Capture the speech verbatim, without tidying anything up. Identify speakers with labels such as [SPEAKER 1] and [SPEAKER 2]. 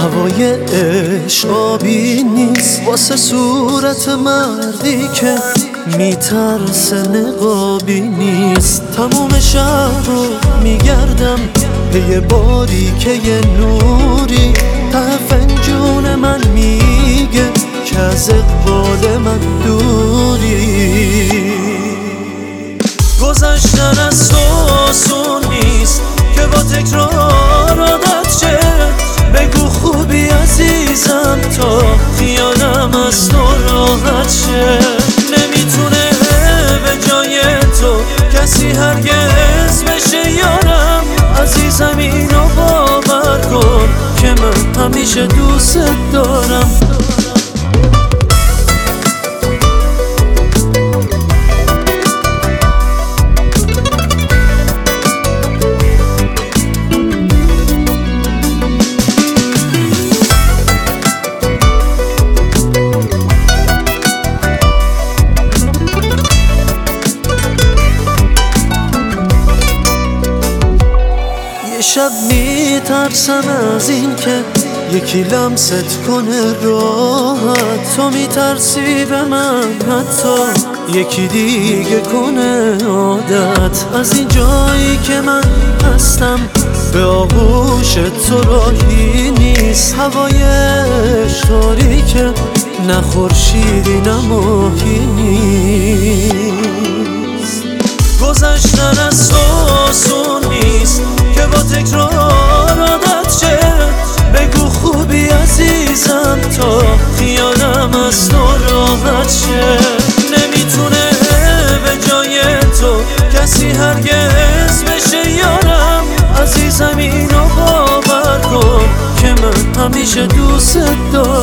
[SPEAKER 1] هوای عشق آبی نیست واسه صورت مردی که میترسه نقابی نیست. تموم شهر رو میگردم پی باری که یه نوری ته فنجون من میگه که از اقبال من دوری. گذشتن از تو آسون نیست که با تکرار عادت شه. بگو خوبی عزیزم تا خیالم از تو راحت شه. نمیتونه به جای تو کسی هرگز بشه یارم. عزیزم اینو باور کن که من همیشه دوست دارم. شب میترسم از این که یکی لمست کنه راحت. تو میترسی به من حتی یکی دیگه کنه عادت. از این جایی که من هستم به آغوش تو راهی نیست. هوایش تاریکه نه خورشیدی نه ماهی نیست. گذشتن از تو آسون نیست که با تکرار عادت شه. بگو خوبی عزیزم تا خیالم از تو راحت شه. نمیتونه به جای تو کسی هرگز بشه یارم. عزیزم اینو باور کن که من همیشه دوست دارم.